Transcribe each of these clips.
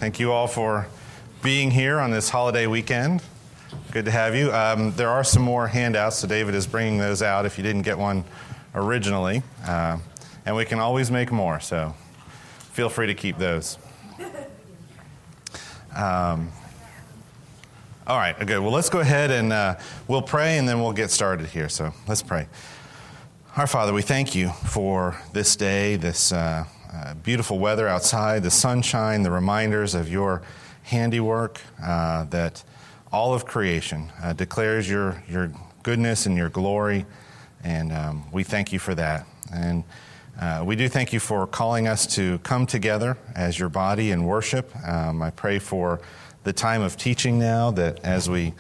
Thank you all for being here on this holiday weekend. Good to have you. There are some more handouts, so David is bringing those out if you didn't get one originally. And we can always make more, so feel free to keep those. All right, good. Well, let's go ahead and we'll pray, and then we'll get started here. So let's pray. Our Father, we thank you for this day, this beautiful weather outside, the sunshine, the reminders of your handiwork, that all of creation declares your goodness and your glory, and we thank you for that. And we do thank you for calling us to come together as your body and worship. I pray for the time of teaching now, that as we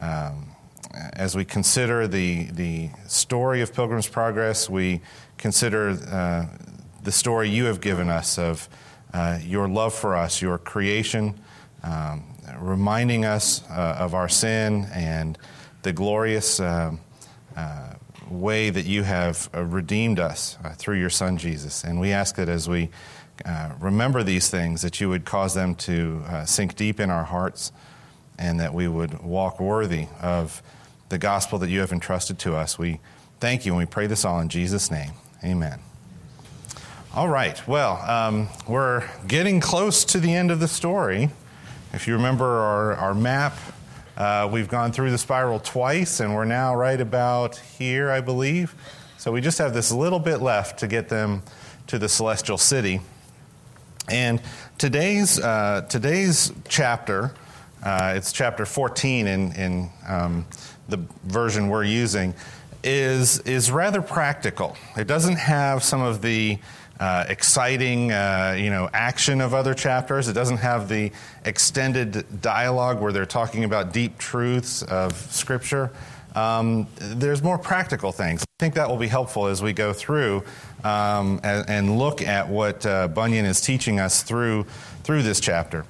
consider the story of Pilgrim's Progress, we consider the story you have given us of your love for us, your creation, reminding us of our sin and the glorious way that you have redeemed us through your Son, Jesus. And we ask that as we remember these things, that you would cause them to sink deep in our hearts, and that we would walk worthy of the gospel that you have entrusted to us. We thank you, and we pray this all in Jesus' name. Amen. All right. Well, we're getting close to the end of the story. If you remember our map, we've gone through the spiral twice, and we're now right about here, I believe. So we just have this little bit left to get them to the celestial city. And today's chapter, it's chapter 14 in the version we're using, is rather practical. It doesn't have some of the exciting, action of other chapters. It doesn't have the extended dialogue where they're talking about deep truths of Scripture. There's more practical things. I think that will be helpful as we go through and look at what Bunyan is teaching us through this chapter.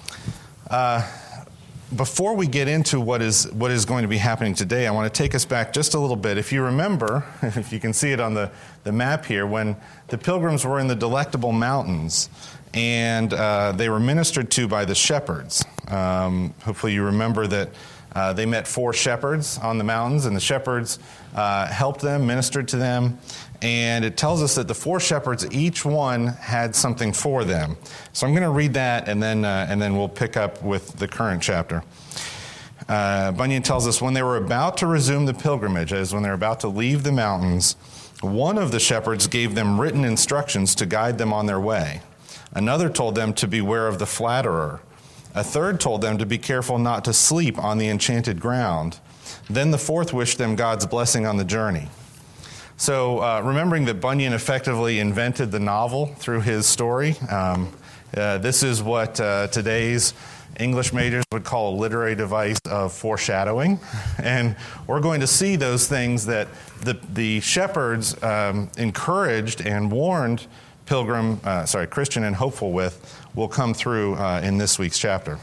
Before we get into what is going to be happening today, I want to take us back just a little bit. If you remember, if you can see it on the map here, when the pilgrims were in the Delectable Mountains and they were ministered to by the shepherds. Hopefully you remember that they met 4 shepherds on the mountains, and the shepherds helped them, ministered to them. And it tells us that the 4 shepherds, each one had something for them. So I'm going to read that, and then we'll pick up with the current chapter. Bunyan tells us, when they were about to resume the pilgrimage, as when they're about to leave the mountains, one of the shepherds gave them written instructions to guide them on their way. Another told them to beware of the flatterer. A third told them to be careful not to sleep on the enchanted ground. Then the fourth wished them God's blessing on the journey. So remembering that Bunyan effectively invented the novel through his story, this is what today's English majors would call a literary device of foreshadowing. And we're going to see those things that the shepherds encouraged and warned Christian and Hopeful with will come through in this week's chapter.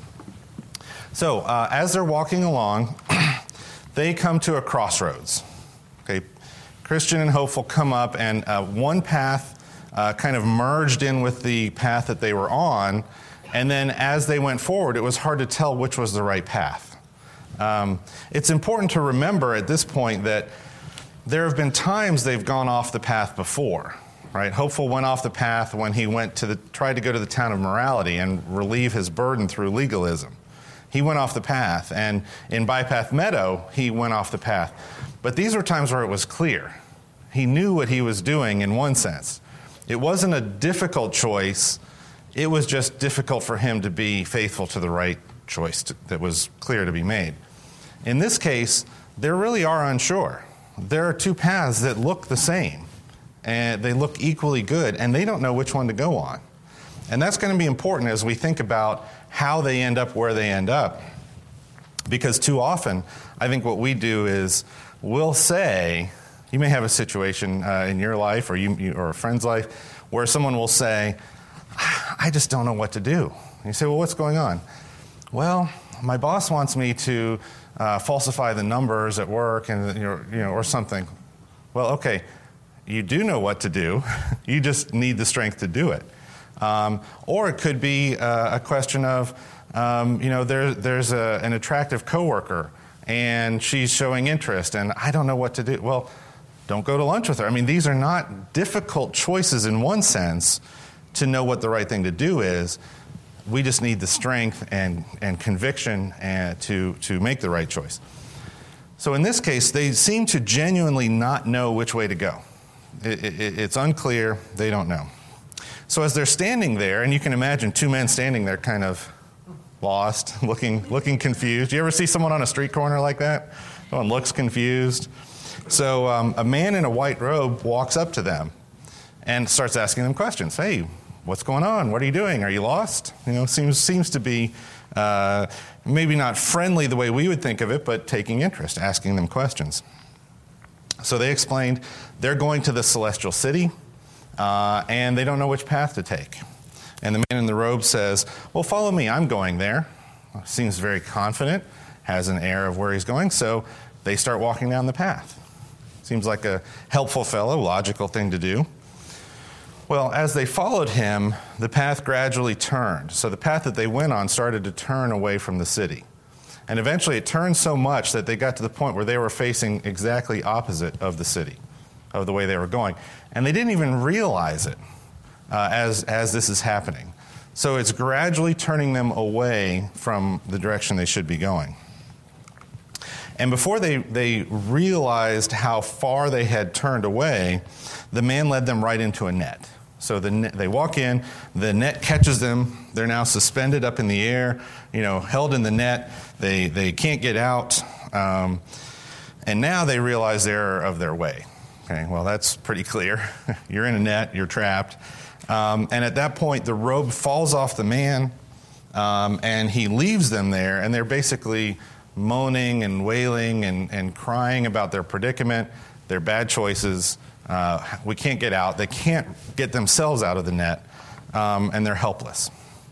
So as they're walking along, they come to a crossroads. Okay. Christian and Hopeful come up, and one path kind of merged in with the path that they were on, and then as they went forward, it was hard to tell which was the right path. It's important to remember at this point that there have been times they've gone off the path before, right? Hopeful went off the path when he tried to go to the town of morality and relieve his burden through legalism. He went off the path, and in Bypath Meadow, he went off the path. But these were times where it was clear. He knew what he was doing in one sense. It wasn't a difficult choice. It was just difficult for him to be faithful to the right choice that was clear to be made. In this case, they really are unsure. There are 2 paths that look the same, and they look equally good, and they don't know which one to go on. And that's going to be important as we think about how they end up where they end up. Because too often, I think what we do is we'll say, you may have a situation in your life or or a friend's life where someone will say, I just don't know what to do. And you say, well, what's going on? Well, my boss wants me to falsify the numbers at work and or something. Well, okay, you do know what to do. You just need the strength to do it. Or it could be a question of, there's an attractive coworker, and she's showing interest, and I don't know what to do. Well, don't go to lunch with her. I mean, these are not difficult choices in one sense to know what the right thing to do is. We just need the strength and conviction to make the right choice. So in this case, they seem to genuinely not know which way to go. It's unclear. They don't know. So as they're standing there, and you can imagine two men standing there kind of lost, looking confused. You ever see someone on a street corner like that? Someone looks confused. So a man in a white robe walks up to them and starts asking them questions. Hey, what's going on? What are you doing? Are you lost? Seems to be maybe not friendly the way we would think of it, but taking interest, asking them questions. So they explained they're going to the celestial city, and they don't know which path to take. And the man in the robe says, well, follow me, I'm going there. Seems very confident, has an air of where he's going, so they start walking down the path. Seems like a helpful fellow, logical thing to do. Well, as they followed him, the path gradually turned. So the path that they went on started to turn away from the city. And eventually it turned so much that they got to the point where they were facing exactly opposite of the city, of the way they were going. And they didn't even realize it as this is happening. So it's gradually turning them away from the direction they should be going. And before they realized how far they had turned away, the man led them right into a net. So they walk in, the net catches them. They're now suspended up in the air, held in the net. They can't get out. And now they realize the error of their way. Okay, well, that's pretty clear. You're in a net, you're trapped. And at that point, the robe falls off the man, and he leaves them there, and they're basically moaning and wailing and crying about their predicament, their bad choices. We can't get out. They can't get themselves out of the net, and they're helpless.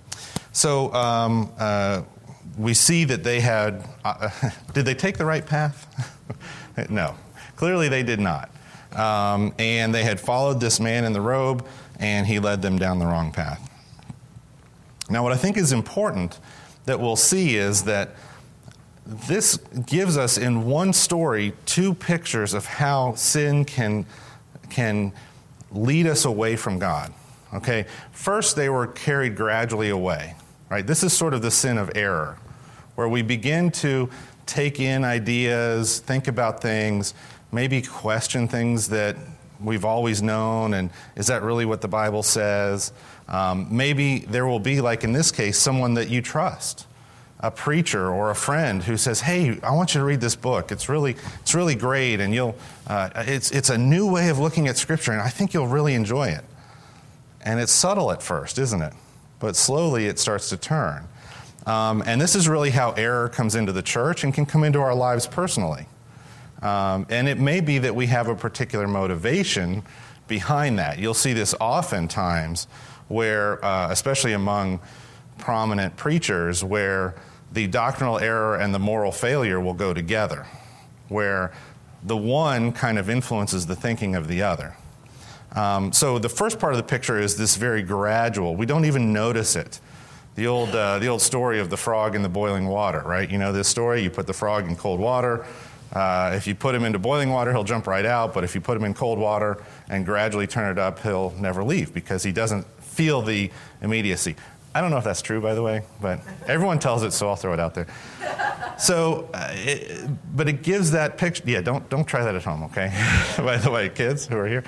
So we see that they had... did they take the right path? No. Clearly they did not. And they had followed this man in the robe, and he led them down the wrong path. Now, what I think is important that we'll see is that this gives us in one story two pictures of how sin can lead us away from God. Okay? First, they were carried gradually away. Right? This is sort of the sin of error, where we begin to take in ideas, think about things, maybe question things that we've always known, and is that really what the Bible says? Maybe there will be, like in this case, someone that you trust, a preacher or a friend who says, "Hey, I want you to read this book. It's really great, and it's a new way of looking at Scripture, and I think you'll really enjoy it." And it's subtle at first, isn't it? But slowly it starts to turn. And this is really how error comes into the church and can come into our lives personally. And it may be that we have a particular motivation behind that. You'll see this oftentimes where, especially among prominent preachers, where the doctrinal error and the moral failure will go together, where the one kind of influences the thinking of the other. So the first part of the picture is this very gradual. We don't even notice it. The old story of the frog in the boiling water, right? You know this story? You put the frog in cold water. If you put him into boiling water, he'll jump right out. But if you put him in cold water and gradually turn it up, he'll never leave because he doesn't feel the immediacy. I don't know if that's true, by the way, but everyone tells it, so I'll throw it out there. So, but it gives that picture. Yeah, don't try that at home, okay? By the way, kids who are here,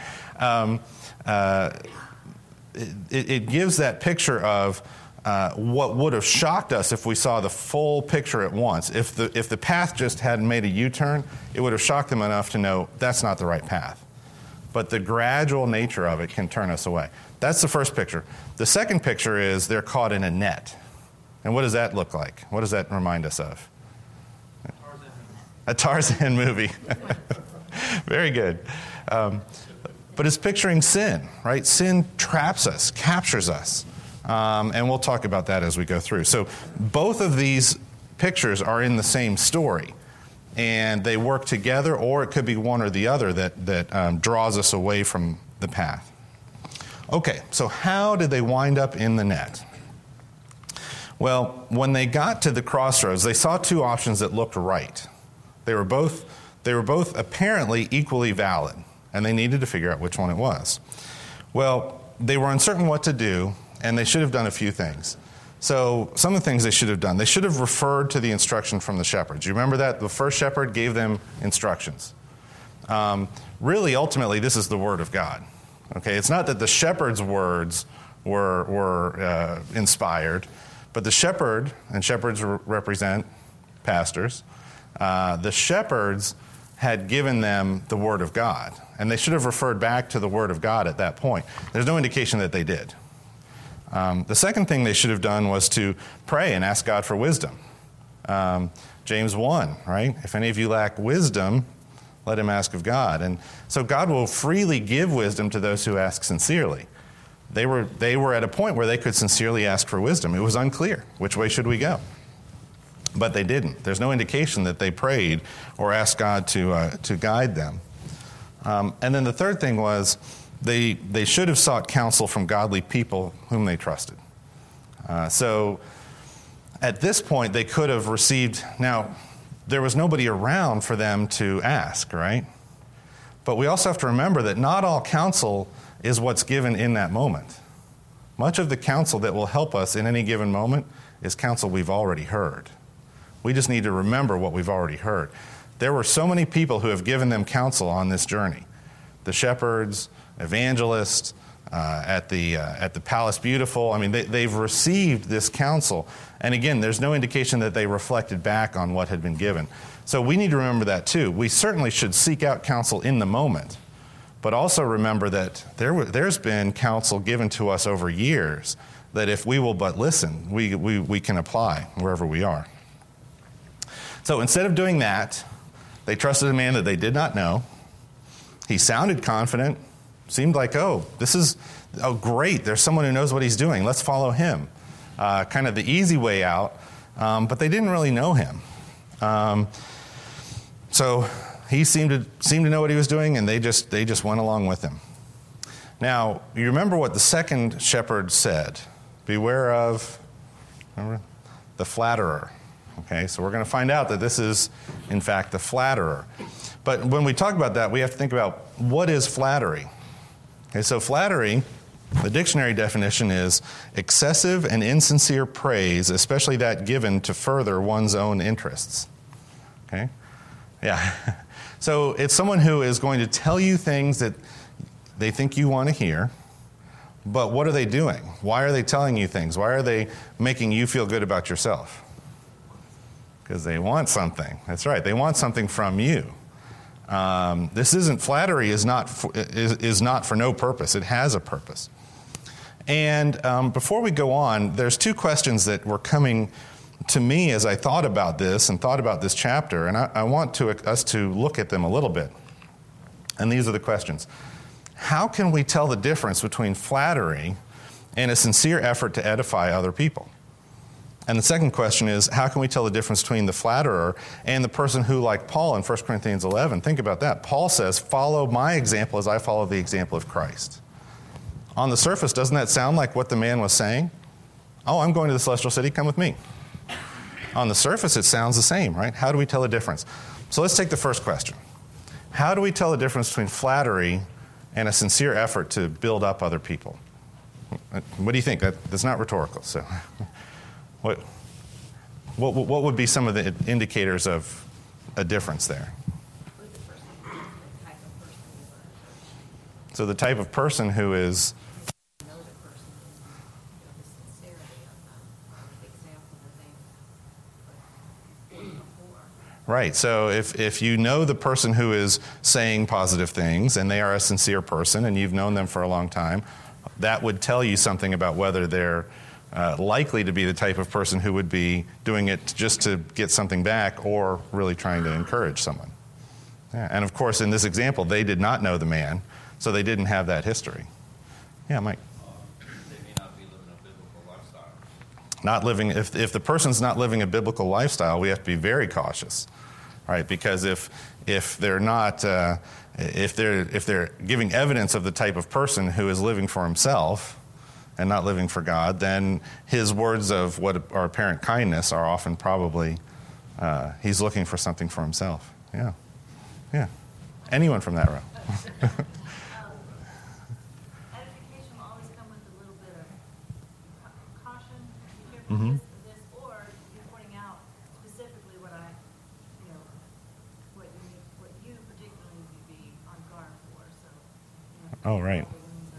it gives that picture of what would have shocked us if we saw the full picture at once. If the path just hadn't made a U-turn, it would have shocked them enough to know that's not the right path. But the gradual nature of it can turn us away. That's the first picture. The second picture is they're caught in a net. And what does that look like? What does that remind us of? A Tarzan movie. Very good. But it's picturing sin, right? Sin traps us, captures us. And we'll talk about that as we go through. So both of these pictures are in the same story. And they work together, or it could be one or the other that draws us away from the path. Okay, so how did they wind up in the net? Well, when they got to the crossroads, they saw two options that looked right. They were both apparently equally valid, and they needed to figure out which one it was. Well, they were uncertain what to do, and they should have done a few things. So some of the things they should have done, they should have referred to the instruction from the shepherds. You remember that? The first shepherd gave them instructions. Really, ultimately, this is the word of God. Okay, it's not that the shepherd's words were inspired, but the shepherd, and shepherds represent pastors, the shepherds had given them the word of God, and they should have referred back to the word of God at that point. There's no indication that they did. The second thing they should have done was to pray and ask God for wisdom. James 1, right? If any of you lack wisdom, let him ask of God. And so God will freely give wisdom to those who ask sincerely. They were at a point where they could sincerely ask for wisdom. It was unclear. Which way should we go? But they didn't. There's no indication that they prayed or asked God to guide them. And then the third thing was they should have sought counsel from godly people whom they trusted. So at this point, they could have received... Now, there was nobody around for them to ask, right? But we also have to remember that not all counsel is what's given in that moment. Much of the counsel that will help us in any given moment is counsel we've already heard. We just need to remember what we've already heard. There were so many people who have given them counsel on this journey. The shepherds, evangelists, at the Palace Beautiful. I mean, they've received this counsel. And again, there's no indication that they reflected back on what had been given. So we need to remember that too. We certainly should seek out counsel in the moment, but also remember that there's been counsel given to us over years that if we will but listen, we can apply wherever we are. So instead of doing that, they trusted a man that they did not know. He sounded confident. Seemed like, great, there's someone who knows what he's doing. Let's follow him. Kind of the easy way out, but they didn't really know him. So he seemed to know what he was doing, and they just went along with him. Now, you remember what the second shepherd said. Beware of, remember, the flatterer. Okay, so we're going to find out that this is, in fact, the flatterer. But when we talk about that, we have to think about what is flattery. Okay, so flattery, the dictionary definition is excessive and insincere praise, especially that given to further one's own interests. Okay? Yeah. So it's someone who is going to tell you things that they think you want to hear, but what are they doing? Why are they telling you things? Why are they making you feel good about yourself? Because they want something. That's right. They want something from you. Flattery is not for no purpose. It has a purpose. And before we go on, there's two questions that were coming to me as I thought about this and thought about this chapter, and I want us to look at them a little bit. And these are the questions. How can we tell the difference between flattery and a sincere effort to edify other people? And the second question is, how can we tell the difference between the flatterer and the person who, like Paul in 1 Corinthians 11, think about that. Paul says, follow my example as I follow the example of Christ. On the surface, doesn't that sound like what the man was saying? Oh, I'm going to the celestial city, come with me. On the surface, it sounds the same, right? How do we tell the difference? So let's take the first question. How do we tell the difference between flattery and a sincere effort to build up other people? What do you think? That's not rhetorical, so... What would be some of the indicators of a difference there? So the type of person who is... Right, so if you know the person who is saying positive things and they are a sincere person and you've known them for a long time, that would tell you something about whether they're likely to be the type of person who would be doing it just to get something back or really trying to encourage someone. Yeah, and of course, in this example, they did not know the man, so they didn't have that history. Yeah, Mike? They may not be living a biblical lifestyle. If the person's not living a biblical lifestyle, we have to be very cautious. right? Because if they're not if they're giving evidence of the type of person who is living for himself and not living for God, then his words of what are apparent kindness are often probably he's looking for something for himself. Yeah. Anyone from that row? Edification will always come with a little bit of caution. Be careful of this, or you're pointing out specifically what you particularly would be on guard for. So. Oh, right.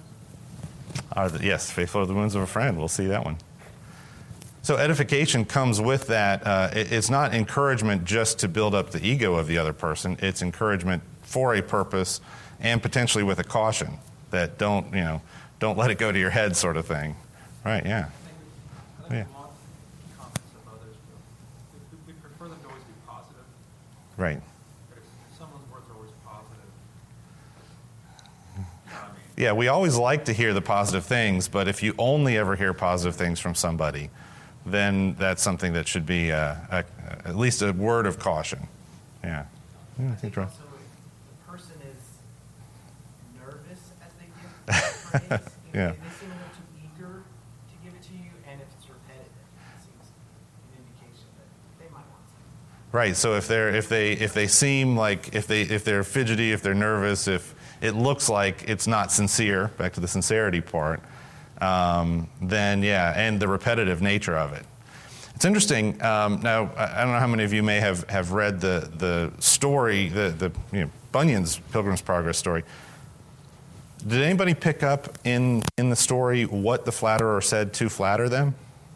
Yes, faithful are the wounds of a friend. We'll see that one. So edification comes with that. It's not encouragement just to build up the ego of the other person. It's encouragement for a purpose and potentially with a caution that don't let it go to your head sort of thing. Right, yeah. I think we want comments of others, but we prefer them to always be positive. Right. But if someone's words are always positive, you know what I mean? Yeah, we always like to hear the positive things, but if you only ever hear positive things from somebody, then that's something that should be at least a word of caution. Yeah. I think So if the person is nervous as they give the praise, Yeah. if they seem a little too eager to give it to you, and if it's repetitive, it seems an indication that they might want something. Right. So if they seem like if they're fidgety, if they're nervous, if it looks like it's not sincere, back to the sincerity part, then yeah, and the repetitive nature of it. It's interesting. Now, I don't know how many of you may have read the story, the Bunyan's Pilgrim's Progress story. Did anybody pick up in the story what the flatterer said to flatter them?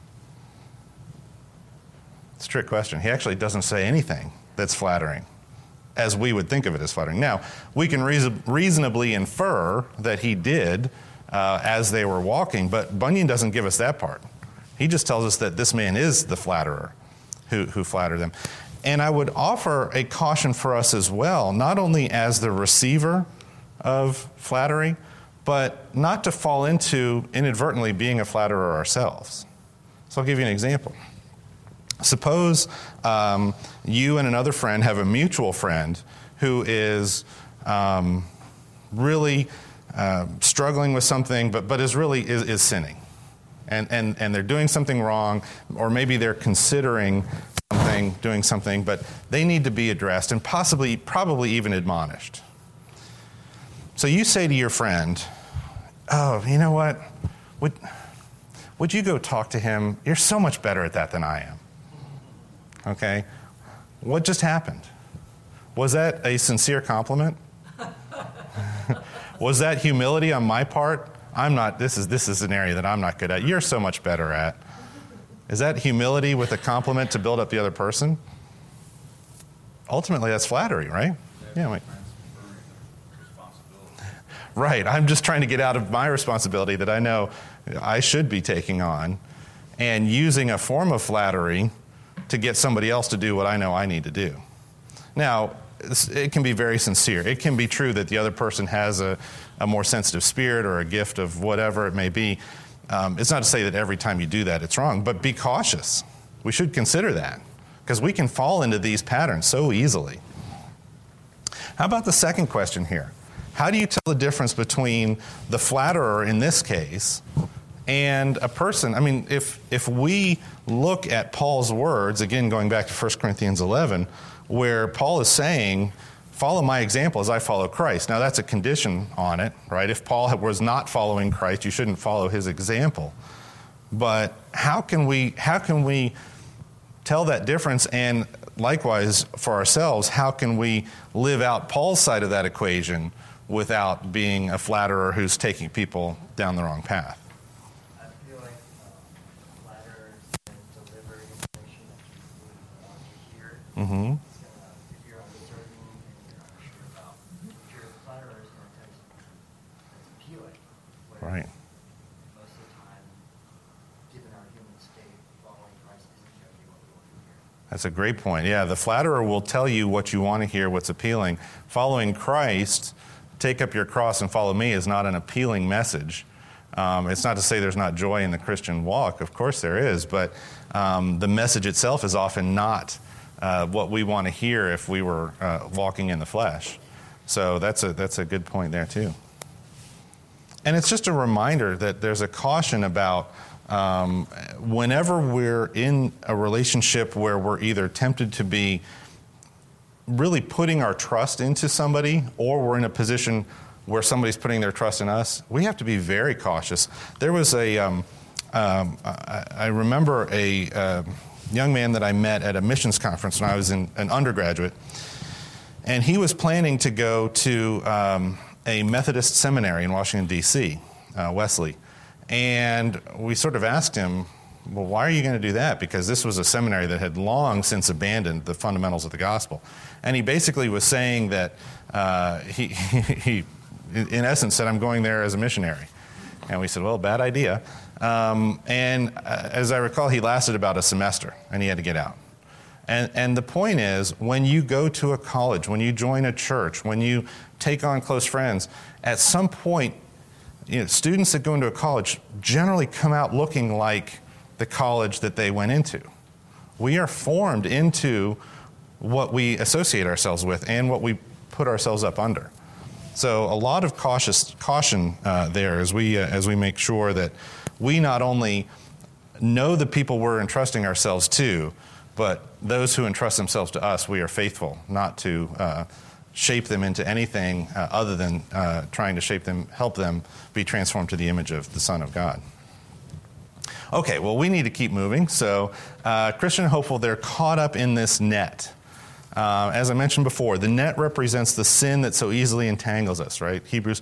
It's a trick question. He actually doesn't say anything that's flattering, as we would think of it as flattering. Now, we can reasonably infer that he did as they were walking, but Bunyan doesn't give us that part. He just tells us that this man is the flatterer who flattered them. And I would offer a caution for us as well, not only as the receiver of flattery, but not to fall into inadvertently being a flatterer ourselves. So I'll give you an example. Suppose you and another friend have a mutual friend who is really struggling with something, but is sinning. And they're doing something wrong, or maybe they're considering doing something, but they need to be addressed and probably even admonished. So you say to your friend, "Oh, you know what? Would you go talk to him? You're so much better at that than I am." Okay? What just happened? Was that a sincere compliment? Was that humility on my part? I'm not, this is an area that I'm not good at. You're so much better at. Is that humility with a compliment to build up the other person? Ultimately, that's flattery, right? Yeah. Right. I'm just trying to get out of my responsibility that I know I should be taking on and using a form of flattery to get somebody else to do what I know I need to do. Now, it can be very sincere. It can be true that the other person has a more sensitive spirit or a gift of whatever it may be. It's not to say that every time you do that it's wrong, but be cautious. We should consider that because we can fall into these patterns so easily. How about the second question here? How do you tell the difference between the flatterer in this case and a person? I mean, if we look at Paul's words, again going back to 1 Corinthians 11, where Paul is saying, follow my example as I follow Christ. Now that's a condition on it, right? If Paul was not following Christ, you shouldn't follow his example. But how can we tell that difference? And likewise for ourselves, how can we live out Paul's side of that equation without being a flatterer who's taking people down the wrong path? I feel like flatterers deliver information that you want to hear. Mm-hmm. If you're uncertain and you're not sure about, if you're a flatterer, is going to tell you something that's appealing. Whereas Right. most of the time, given our human state, following Christ isn't going to be what we want to hear. That's a great point. Yeah, the flatterer will tell you what you want to hear, what's appealing. Following Christ, take up your cross and follow me is not an appealing message. It's not to say there's not joy in the Christian walk. Of course there is, but the message itself is often not what we want to hear if we were walking in the flesh. So that's a good point there too. And it's just a reminder that there's a caution about whenever we're in a relationship where we're either tempted to be really putting our trust into somebody, or we're in a position where somebody's putting their trust in us, we have to be very cautious. There was I remember a young man that I met at a missions conference when I was an undergraduate, and he was planning to go to a Methodist seminary in Washington, D.C., Wesley. And we sort of asked him, well, why are you going to do that? Because this was a seminary that had long since abandoned the fundamentals of the gospel. And he basically was saying that he in essence said, I'm going there as a missionary. And we said, well, bad idea. As I recall, he lasted about a semester, and he had to get out. And the point is, when you go to a college, when you join a church, when you take on close friends, at some point, students that go into a college generally come out looking like the college that they went into. We are formed into what we associate ourselves with and what we put ourselves up under. So a lot of caution there as we make sure that we not only know the people we're entrusting ourselves to, but those who entrust themselves to us, we are faithful not to shape them into anything other than trying to help them be transformed to the image of the Son of God. Okay, well, we need to keep moving. So Christian and hopeful, they're caught up in this net. As I mentioned before, the net represents the sin that so easily entangles us, right? Hebrews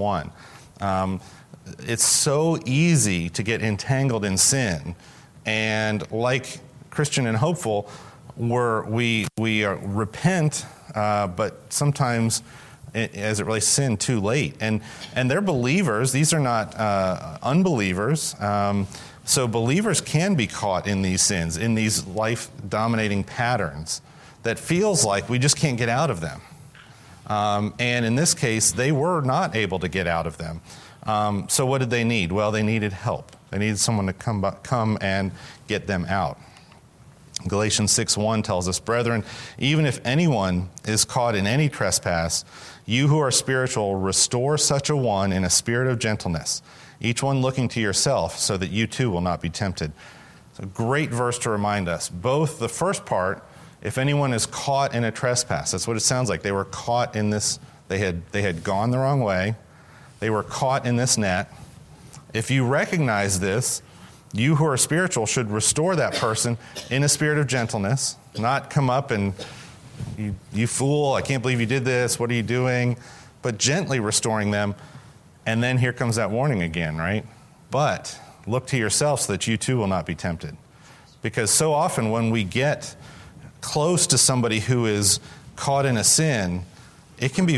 12:1. It's so easy to get entangled in sin. And like Christian and hopeful, we repent, but sometimes, as it relates to sin, too late. And they're believers. These are not unbelievers. So believers can be caught in these sins, in these life-dominating patterns that feels like we just can't get out of them. And in this case, they were not able to get out of them. So what did they need? Well, they needed help. They needed someone to come and get them out. Galatians 6:1 tells us, brethren, even if anyone is caught in any trespass, you who are spiritual, restore such a one in a spirit of gentleness, each one looking to yourself, so that you too will not be tempted. It's a great verse to remind us. Both the first part, if anyone is caught in a trespass, that's what it sounds like. They were caught in this, they had gone the wrong way. They were caught in this net. If you recognize this, you who are spiritual should restore that person in a spirit of gentleness, not come up and, you fool, I can't believe you did this, what are you doing? But gently restoring them. And then here comes that warning again, right? But look to yourself so that you too will not be tempted. Because so often when we get close to somebody who is caught in a sin, it can be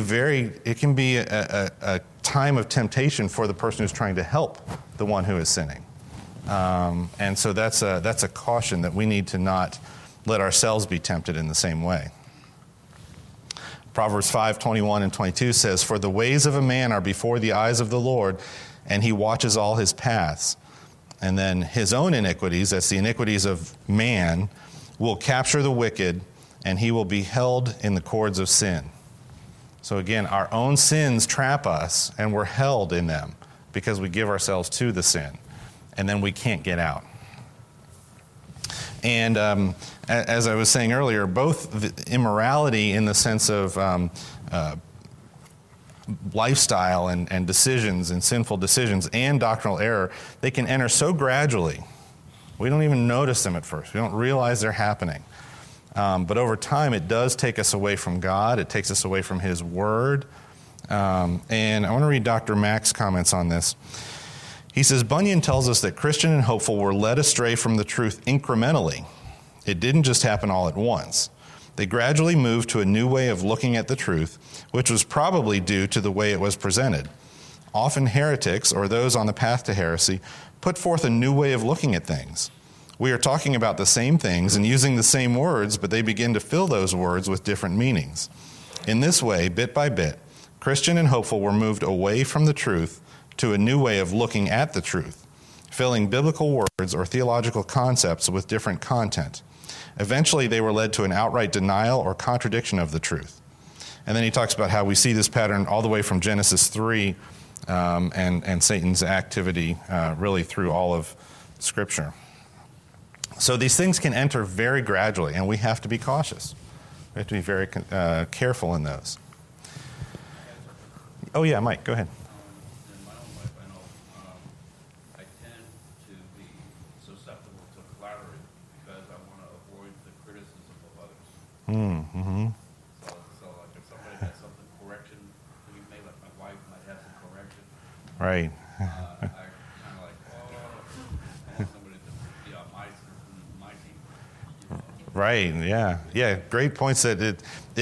a time of temptation for the person who's trying to help the one who is sinning. And so that's a caution that we need to not let ourselves be tempted in the same way. Proverbs 5:21 and 22 says, for the ways of a man are before the eyes of the Lord, and he watches all his paths. And then his own iniquities, that's the iniquities of man, will capture the wicked, and he will be held in the cords of sin. So again, our own sins trap us, and we're held in them because we give ourselves to the sin, and then we can't get out. And as I was saying earlier, both the immorality in the sense of lifestyle and decisions and sinful decisions and doctrinal error, they can enter so gradually. We don't even notice them at first. We don't realize they're happening. But over time, it does take us away from God. It takes us away from His Word. And I want to read Dr. Mack's comments on this. He says, Bunyan tells us that Christian and hopeful were led astray from the truth incrementally. It didn't just happen all at once. They gradually moved to a new way of looking at the truth, which was probably due to the way it was presented. Often heretics, or those on the path to heresy, put forth a new way of looking at things. We are talking about the same things and using the same words, but they begin to fill those words with different meanings. In this way, bit by bit, Christian and hopeful were moved away from the truth to a new way of looking at the truth. filling biblical words or theological concepts with different content. Eventually, they were led to an outright denial or contradiction of the truth. And then he talks about how we see this pattern all the way from Genesis 3 and Satan's activity really through all of Scripture. So these things can enter very gradually, and we have to be cautious. We have to be very careful in those. Oh, yeah, Mike, go ahead. In my own life, I know I tend to be susceptible to flattery because I want to avoid the criticism of others. Mm-hmm. So like if somebody has something correction to be made, like my wife might have some correction, Right. I kind of like, I want somebody to be on my team. You know? Right. Yeah. Yeah. Great points. That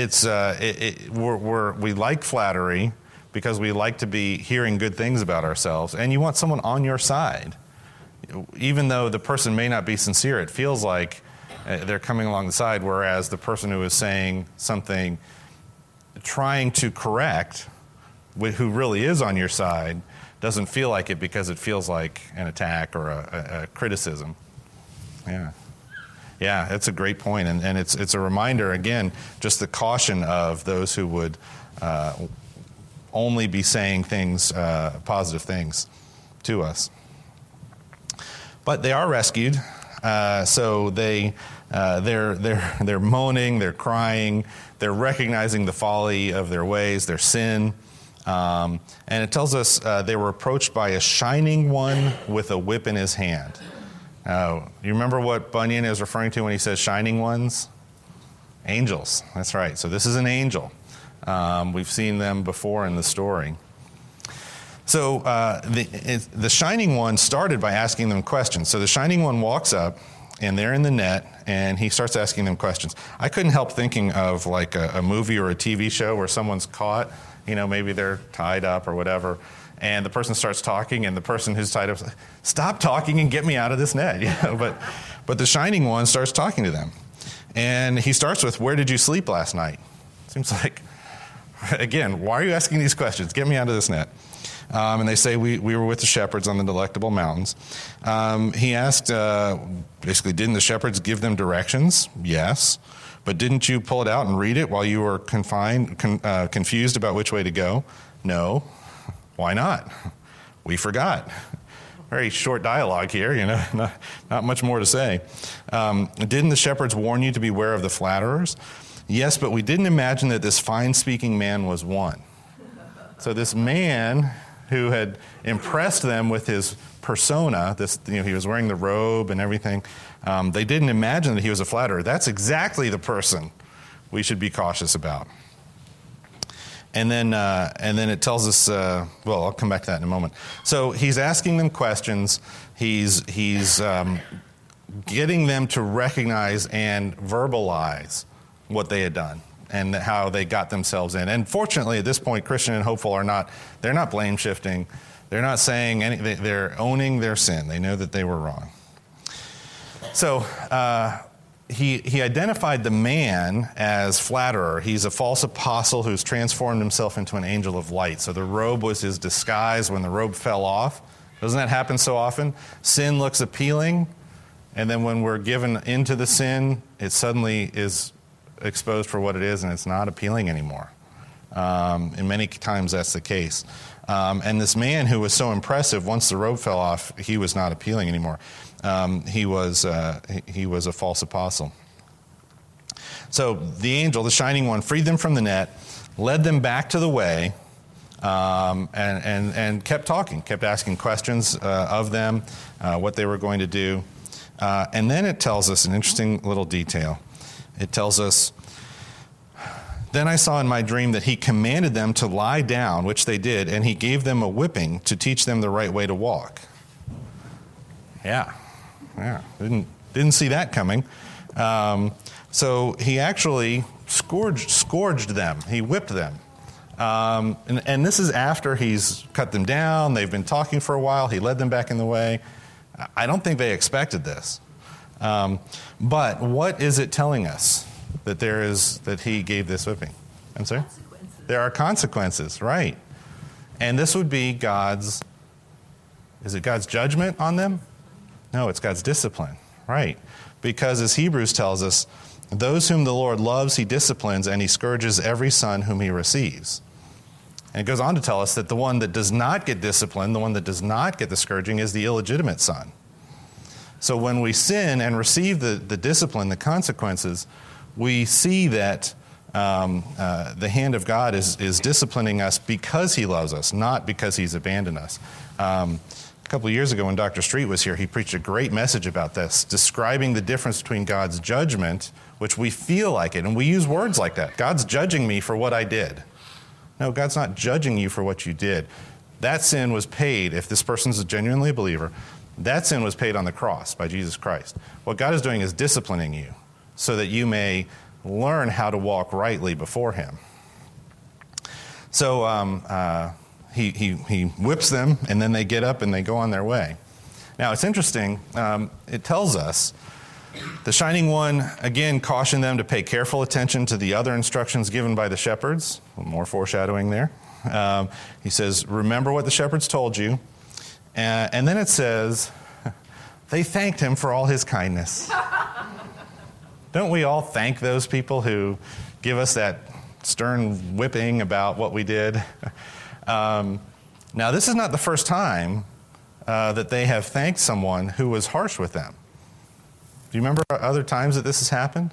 we like flattery because we like to be hearing good things about ourselves, and you want someone on your side, even though the person may not be sincere. It feels like they're coming along the side, whereas the person who is saying something, trying to correct, who really is on your side, doesn't feel like it because it feels like an attack or a criticism. Yeah. Yeah, that's a great point, and it's a reminder, again, just the caution of those who would only be saying things, positive things to us. But they are rescued, so they're moaning, they're crying, they're recognizing the folly of their ways, their sin, and it tells us they were approached by a shining one with a whip in his hand. You remember what Bunyan is referring to when he says shining ones? Angels. That's right. So this is an angel. We've seen them before in the story. So the shining one started by asking them questions. So the shining one walks up, and they're in the net, and he starts asking them questions. I couldn't help thinking of like a movie or a TV show where someone's caught, maybe they're tied up or whatever, and the person starts talking, and the person who's tied up says, "Stop talking and get me out of this net." But the shining one starts talking to them, and he starts with, "Where did you sleep last night?" Seems like, again, why are you asking these questions? Get me out of this net. And they say, we were with the shepherds on the Delectable Mountains. He asked, basically, didn't the shepherds give them directions? Yes. But didn't you pull it out and read it while you were confused about which way to go? No. Why not? We forgot. Very short dialogue here, not much more to say. Didn't the shepherds warn you to beware of the flatterers? Yes, but we didn't imagine that this fine-speaking man was one. So this man who had impressed them with his persona, he was wearing the robe and everything, they didn't imagine that he was a flatterer. That's exactly the person we should be cautious about. And then it tells us, I'll come back to that in a moment. So he's asking them questions. He's getting them to recognize and verbalize what they had done and how they got themselves in. And fortunately, at this point, Christian and Hopeful they're not blame shifting. They're not saying anything. They're owning their sin. They know that they were wrong. So he identified the man as flatterer. He's a false apostle who's transformed himself into an angel of light. So the robe was his disguise when the robe fell off. Doesn't that happen so often? Sin looks appealing, and then when we're given into the sin, it suddenly is exposed for what it is, and it's not appealing anymore. And many times that's the case. And this man who was so impressive, once the robe fell off, he was not appealing anymore. He was a false apostle. So the angel, the shining one, freed them from the net, led them back to the way, and kept talking, kept asking questions of them, what they were going to do. And then it tells us an interesting little detail. It tells us, then I saw in my dream that he commanded them to lie down, which they did, and he gave them a whipping to teach them the right way to walk. Yeah. Didn't see that coming. So he actually scourged them. He whipped them. And this is after he's cut them down. They've been talking for a while. He led them back in the way. I don't think they expected this. But what is it telling us that he gave this whipping? I'm sorry? There are consequences, right. And this would be God's Is it God's judgment on them? No, it's God's discipline, right? Because as Hebrews tells us, those whom the Lord loves, he disciplines, and he scourges every son whom he receives. And it goes on to tell us that the one that does not get disciplined, the one that does not get the scourging, is the illegitimate son. So when we sin and receive the discipline, the consequences, we see that the hand of God is disciplining us because he loves us, not because he's abandoned us. A couple of years ago when Dr. Street was here, he preached a great message about this, describing the difference between God's judgment, which we feel like it, and we use words like that. God's judging me for what I did. No, God's not judging you for what you did. That sin was paid, if this person's genuinely a believer, that sin was paid on the cross by Jesus Christ. What God is doing is disciplining you so that you may learn how to walk rightly before him. So he whips them, and then they get up and they go on their way. Now, it's interesting. It tells us the Shining One, again, cautioned them to pay careful attention to the other instructions given by the shepherds. More foreshadowing there. He says, remember what the shepherds told you. And then it says, they thanked him for all his kindness. Don't we all thank those people who give us that stern whipping about what we did? Now, this is not the first time that they have thanked someone who was harsh with them. Do you remember other times that this has happened?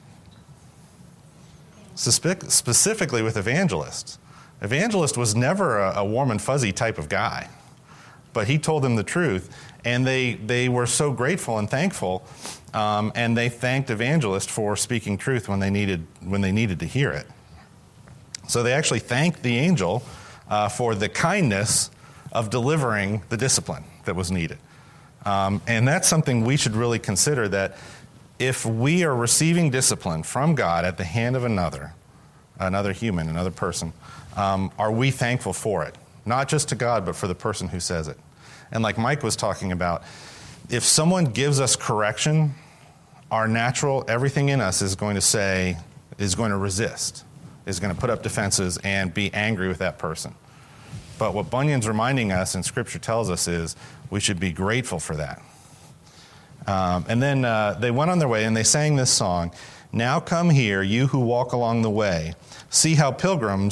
Specifically with Evangelist. Evangelist was never a warm and fuzzy type of guy, but he told them the truth, and they were so grateful and thankful, and they thanked Evangelist for speaking truth when they needed to hear it. So they actually thanked the angel for the kindness of delivering the discipline that was needed. And that's something we should really consider, that if we are receiving discipline from God at the hand of another human, another person, are we thankful for it? Not just to God, but for the person who says it. And like Mike was talking about, if someone gives us correction, our natural, everything in us is going to resist, is going to put up defenses and be angry with that person. But what Bunyan's reminding us, and Scripture tells us, is we should be grateful for that. And then they went on their way, and they sang this song, "Now come here, you who walk along the way. See how the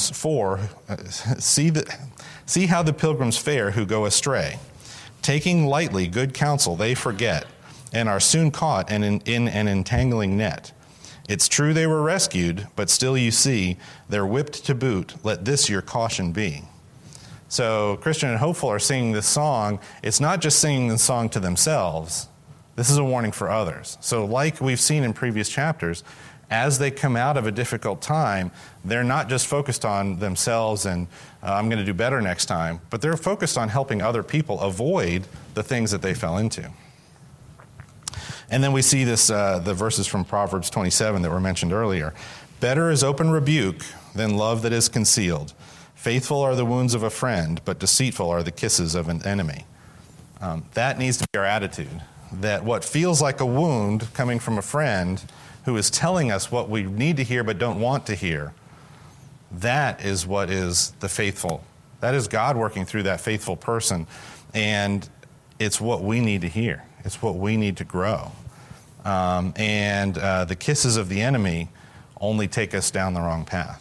pilgrims fare who go astray. Taking lightly good counsel, they forget, and are soon caught in an entangling net. It's true they were rescued, but still you see, they're whipped to boot. Let this your caution be." So Christian and Hopeful are singing this song. It's not just singing the song to themselves. This is a warning for others. So like we've seen in previous chapters, as they come out of a difficult time, they're not just focused on themselves and I'm going to do better next time, but they're focused on helping other people avoid the things that they fell into. And then we see this, the verses from Proverbs 27 that were mentioned earlier. Better is open rebuke than love that is concealed. Faithful are the wounds of a friend, but deceitful are the kisses of an enemy. That needs to be our attitude, that what feels like a wound coming from a friend who is telling us what we need to hear but don't want to hear, that is what is the faithful. That is God working through that faithful person, and it's what we need to hear. It's what we need to grow. And the kisses of the enemy only take us down the wrong path.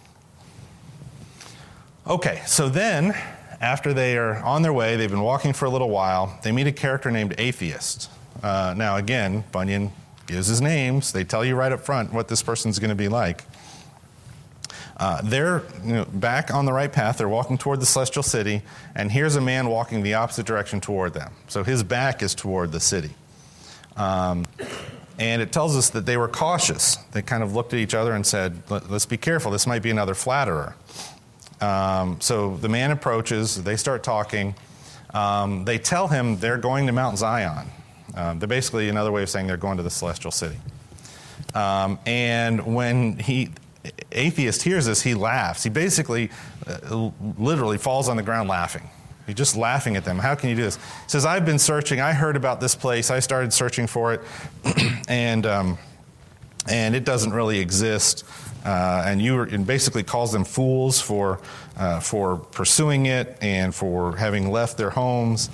Okay, so then, after they are on their way, they've been walking for a little while, they meet a character named Atheist. Now, again, Bunyan gives his names. They tell you right up front what this person's going to be like. They're back on the right path. They're walking toward the celestial city, and here's a man walking the opposite direction toward them. So his back is toward the city. And it tells us that they were cautious. They kind of looked at each other and said, let's be careful. This might be another flatterer. So the man approaches. They start talking. They tell him they're going to Mount Zion. They're basically another way of saying they're going to the celestial city. And when Atheist hears this, he laughs. He basically literally falls on the ground laughing. He's just laughing at them. How can you do this? He says, I've been searching. I heard about this place. I started searching for it. And it doesn't really exist. And basically calls them fools for pursuing it and for having left their homes.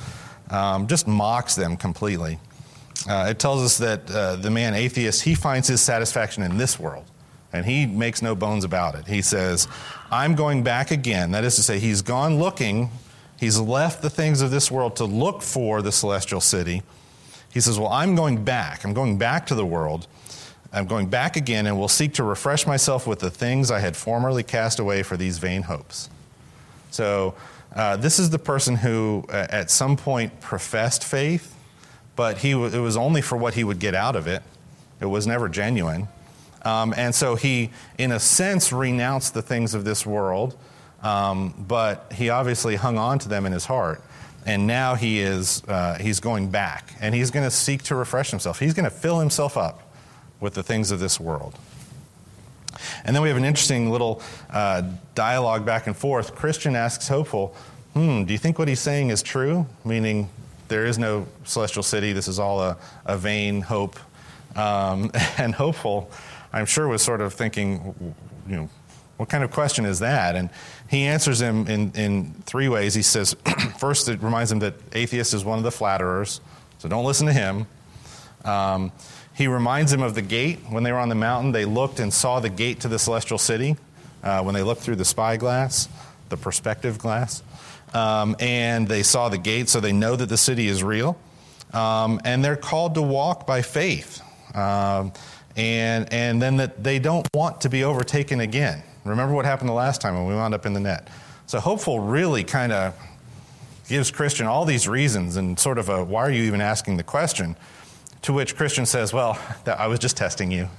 just mocks them completely. It tells us that the man atheist, he finds his satisfaction in this world, and he makes no bones about it. He says, I'm going back again. That is to say, he's gone looking. He's left the things of this world to look for the celestial city. He says, well, I'm going back. I'm going back to the world. I'm going back again and will seek to refresh myself with the things I had formerly cast away for these vain hopes. So this is the person who at some point professed faith, but it was only for what he would get out of it. It was never genuine. And so he, in a sense, renounced the things of this world, but he obviously hung on to them in his heart. And now he's going back, and he's going to seek to refresh himself. He's going to fill himself up with the things of this world. And then we have an interesting little dialogue back and forth. Christian asks Hopeful, do you think what he's saying is true? Meaning there is no celestial city. This is all a vain hope. And Hopeful, I'm sure, was sort of thinking, what kind of question is that? And he answers him in three ways. He says, first, it reminds him that atheist is one of the flatterers, so don't listen to him. He reminds him of the gate. When they were on the mountain, they looked and saw the gate to the celestial city. When they looked through the spyglass, the perspective glass, and they saw the gate, so they know that the city is real. And they're called to walk by faith. And then that they don't want to be overtaken again. Remember what happened the last time when we wound up in the net. So Hopeful really kind of gives Christian all these reasons and sort of why are you even asking the question? To which Christian says, well, I was just testing you.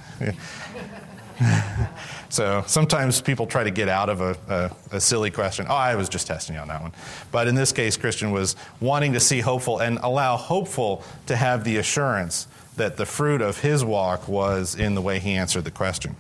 So sometimes people try to get out of a silly question. Oh, I was just testing you on that one. But in this case, Christian was wanting to see Hopeful and allow Hopeful to have the assurance that the fruit of his walk was in the way he answered the question.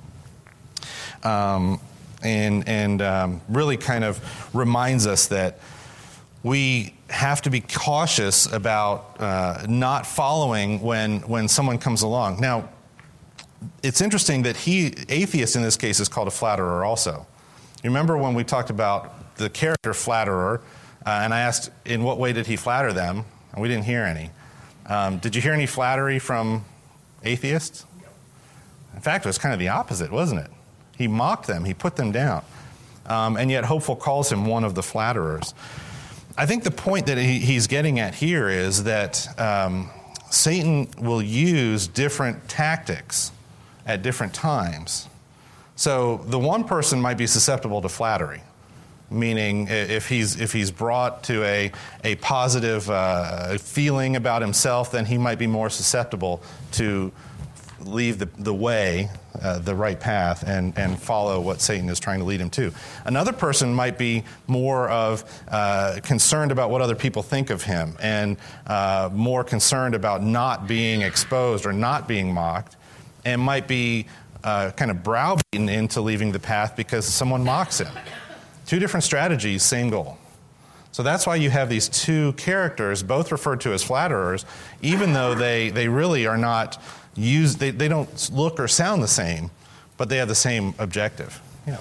And really kind of reminds us that we have to be cautious about not following when someone comes along. Now, it's interesting that atheist in this case is called a flatterer also. You remember when we talked about the character flatterer, and I asked in what way did he flatter them, and we didn't hear any. Did you hear any flattery from atheists? In fact, it was kind of the opposite, wasn't it? He mocked them. He put them down. And yet Hopeful calls him one of the flatterers. I think the point that he's getting at here is that Satan will use different tactics at different times. So the one person might be susceptible to flattery, meaning if he's brought to a positive feeling about himself, then he might be more susceptible to leave the way, the right path, and follow what Satan is trying to lead him to. Another person might be more of concerned about what other people think of him, and more concerned about not being exposed or not being mocked, and might be kind of browbeaten into leaving the path because someone mocks him. Two different strategies, same goal. So that's why you have these two characters, both referred to as flatterers, even though they really are not used, they don't look or sound the same, but they have the same objective. Yeah.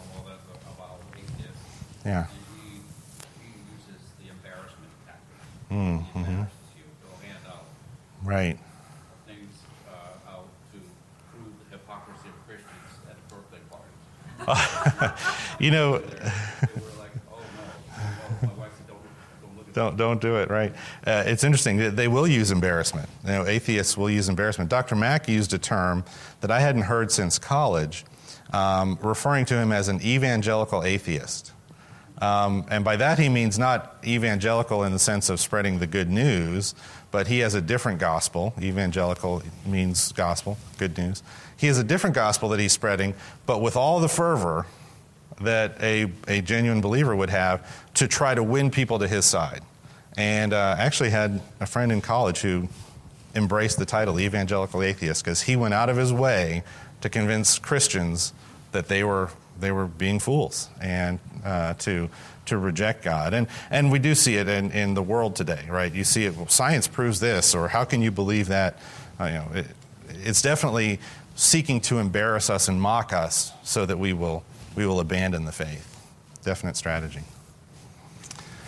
Yeah. He uses the embarrassment tactic. Mm-hmm. He embarrasses you. He'll hand out Right. things out to prove the hypocrisy of Christians at birthday parties. You know, They were like, oh no, my wife said, don't look at that. don't do it, right? It's interesting. They will use embarrassment. Atheists will use embarrassment. Dr. Mack used a term that I hadn't heard since college, referring to him as an evangelical atheist. And by that he means not evangelical in the sense of spreading the good news, but he has a different gospel. Evangelical means gospel, good news. He has a different gospel that he's spreading, but with all the fervor that a genuine believer would have to try to win people to his side. And actually had a friend in college who embraced the title evangelical atheist because he went out of his way to convince Christians that they were being fools and to reject God. And we do see it in the world today, right? You see it, well, science proves this, or how can you believe that? It's definitely seeking to embarrass us and mock us so that we will abandon the faith. Definite strategy.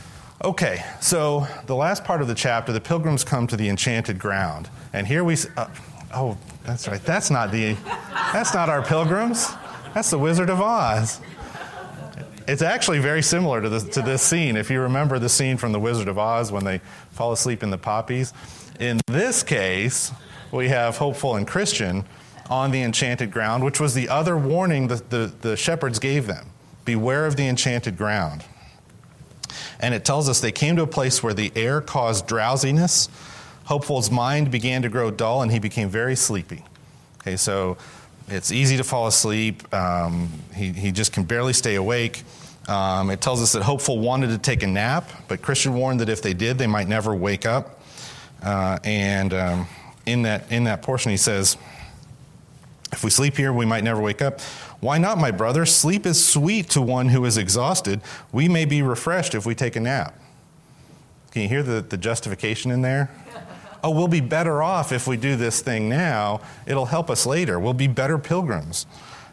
Okay, so the last part of the chapter, the pilgrims come to the enchanted ground. And here we... oh, that's right. That's not our pilgrims. That's the Wizard of Oz. It's actually very similar to this scene. If you remember the scene from the Wizard of Oz when they fall asleep in the poppies. In this case, we have Hopeful and Christian on the enchanted ground, which was the other warning that the shepherds gave them. Beware of the enchanted ground. And it tells us they came to a place where the air caused drowsiness. Hopeful's mind began to grow dull, and he became very sleepy. Okay, so it's easy to fall asleep. He just can barely stay awake. It tells us that Hopeful wanted to take a nap, but Christian warned that if they did, they might never wake up. In that portion, he says, if we sleep here, we might never wake up. Why not, my brother? Sleep is sweet to one who is exhausted. We may be refreshed if we take a nap. Can you hear the justification in there? Oh, we'll be better off if we do this thing now. It'll help us later. We'll be better pilgrims.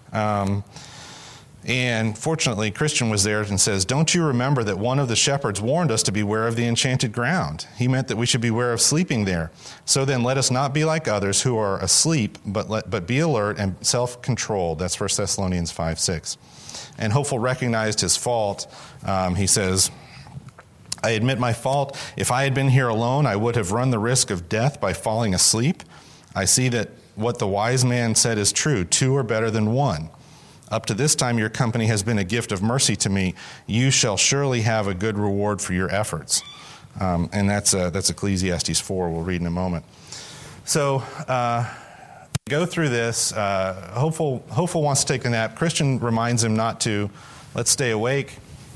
And fortunately, Christian was there and says, don't you remember that one of the shepherds warned us to beware of the enchanted ground? He meant that we should beware of sleeping there. So then let us not be like others who are asleep, but be alert and self-controlled. That's 1 Thessalonians 5:6. And Hopeful recognized his fault. He says, I admit my fault. If I had been here alone, I would have run the risk of death by falling asleep. I see that what the wise man said is true. 2 are better than 1. Up to this time, your company has been a gift of mercy to me. You shall surely have a good reward for your efforts. And that's Ecclesiastes 4. We'll read in a moment. So go through this. Hopeful wants to take a nap. Christian reminds him not to. Let's stay awake.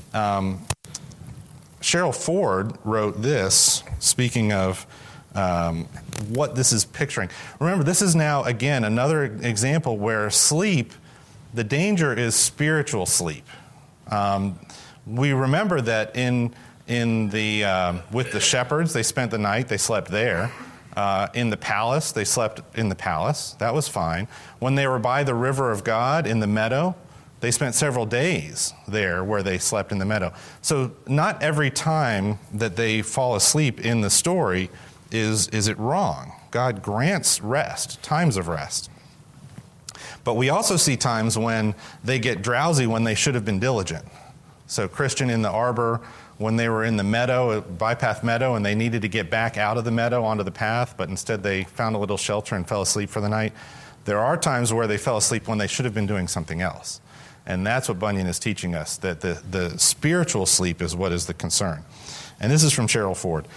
Cheryl Ford wrote this, speaking of what this is picturing. Remember, this is now, again, another example where sleep, the danger is spiritual sleep. We remember that with the shepherds, they spent the night, they slept there. In the palace, they slept in the palace. That was fine. When they were by the river of God in the meadow, they spent several days there where they slept in the meadow. So not every time that they fall asleep in the story is it wrong. God grants rest, times of rest. But we also see times when they get drowsy when they should have been diligent. So Christian in the arbor, when they were in the meadow, bypath meadow, and they needed to get back out of the meadow onto the path, but instead they found a little shelter and fell asleep for the night. There are times where they fell asleep when they should have been doing something else. And that's what Bunyan is teaching us, that the spiritual sleep is what is the concern. And this is from Cheryl Ford.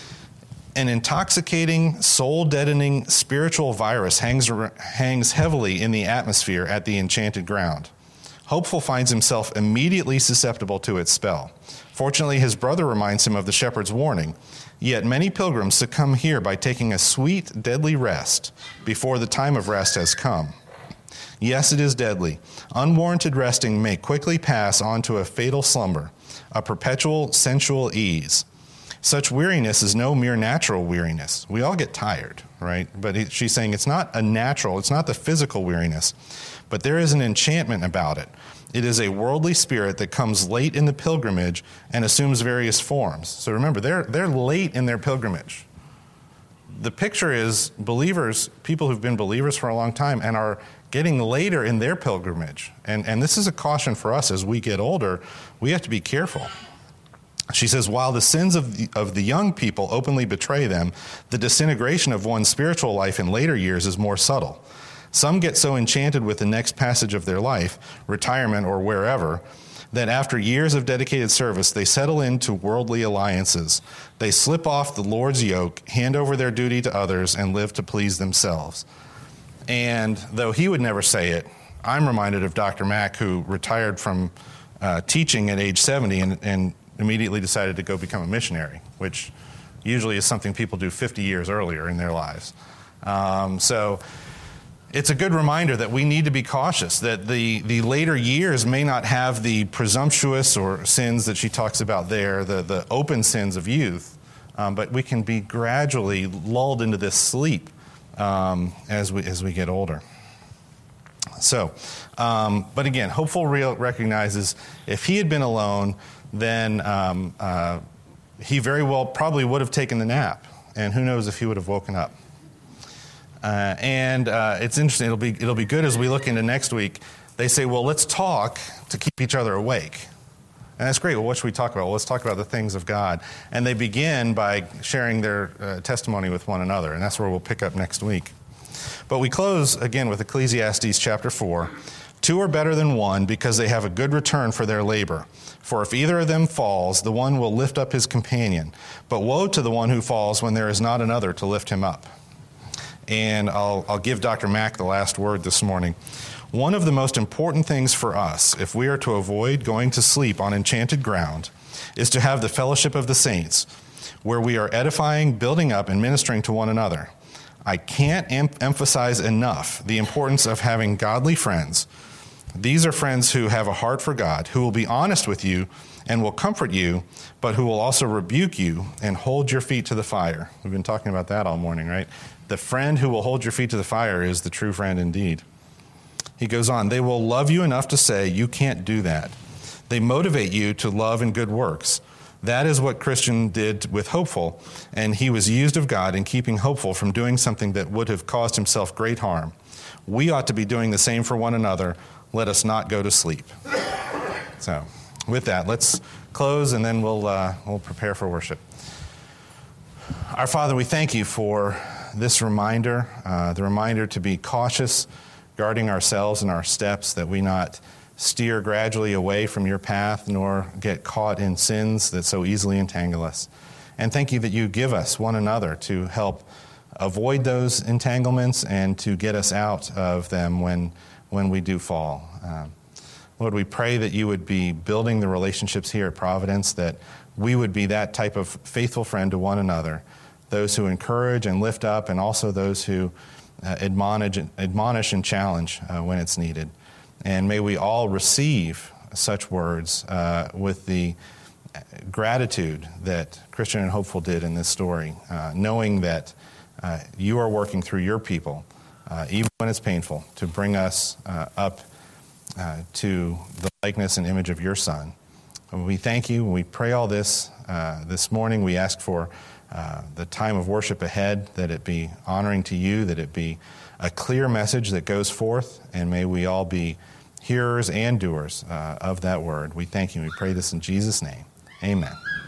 An intoxicating, soul-deadening spiritual virus hangs heavily in the atmosphere at the enchanted ground. Hopeful finds himself immediately susceptible to its spell. Fortunately, his brother reminds him of the shepherd's warning. Yet many pilgrims succumb here by taking a sweet, deadly rest before the time of rest has come. Yes, it is deadly. Unwarranted resting may quickly pass on to a fatal slumber, a perpetual sensual ease. Such weariness is no mere natural weariness. We all get tired, right? But she's saying it's not a natural, it's not the physical weariness, but there is an enchantment about it. It is a worldly spirit that comes late in the pilgrimage and assumes various forms. So remember, they're late in their pilgrimage. The picture is believers, people who've been believers for a long time and are getting later in their pilgrimage. And this is a caution for us as we get older. We have to be careful. She says, while the sins of the young people openly betray them, the disintegration of one's spiritual life in later years is more subtle. Some get so enchanted with the next passage of their life, retirement or wherever, that after years of dedicated service, they settle into worldly alliances. They slip off the Lord's yoke, hand over their duty to others, and live to please themselves. And though he would never say it, I'm reminded of Dr. Mack, who retired from teaching at age 70 and immediately decided to go become a missionary, which usually is something people do 50 years earlier in their lives. So it's a good reminder that we need to be cautious, that the later years may not have the presumptuous or sins that she talks about there, the open sins of youth, but we can be gradually lulled into this sleep as we get older. So, but again, Hopeful recognizes if he had been alone, then he very well probably would have taken the nap, and who knows if he would have woken up. It's interesting. It'll be good as we look into next week. They say, well, let's talk to keep each other awake. And that's great. Well, what should we talk about? Well, let's talk about the things of God. And they begin by sharing their testimony with one another, and that's where we'll pick up next week. But we close, again, with Ecclesiastes chapter 4. 2 are better than 1 because they have a good return for their labor. For if either of them falls, the one will lift up his companion. But woe to the one who falls when there is not another to lift him up. And I'll give Dr. Mack the last word this morning. One of the most important things for us, if we are to avoid going to sleep on enchanted ground, is to have the fellowship of the saints, where we are edifying, building up, and ministering to one another. I can't emphasize enough the importance of having godly friends. These are friends who have a heart for God, who will be honest with you and will comfort you, but who will also rebuke you and hold your feet to the fire. We've been talking about that all morning, right? The friend who will hold your feet to the fire is the true friend indeed. He goes on, they will love you enough to say, you can't do that. They motivate you to love and good works. That is what Christian did with Hopeful, and he was used of God in keeping Hopeful from doing something that would have caused himself great harm. We ought to be doing the same for one another. Let us not go to sleep. So, with that, let's close, and then we'll prepare for worship. Our Father, we thank you for this reminder, the reminder to be cautious, guarding ourselves and our steps, that we not steer gradually away from your path, nor get caught in sins that so easily entangle us. And thank you that you give us one another to help avoid those entanglements and to get us out of them when we do fall. Lord, we pray that you would be building the relationships here at Providence, that we would be that type of faithful friend to one another, those who encourage and lift up, and also those who admonish and challenge when it's needed. And may we all receive such words with the gratitude that Christian and Hopeful did in this story, knowing that you are working through your people, even when it's painful, to bring us up to the likeness and image of your Son. We thank you. We pray all this this morning. We ask for the time of worship ahead, that it be honoring to you, that it be a clear message that goes forth, and may we all be hearers and doers of that word. We thank you. We pray this in Jesus' name. Amen.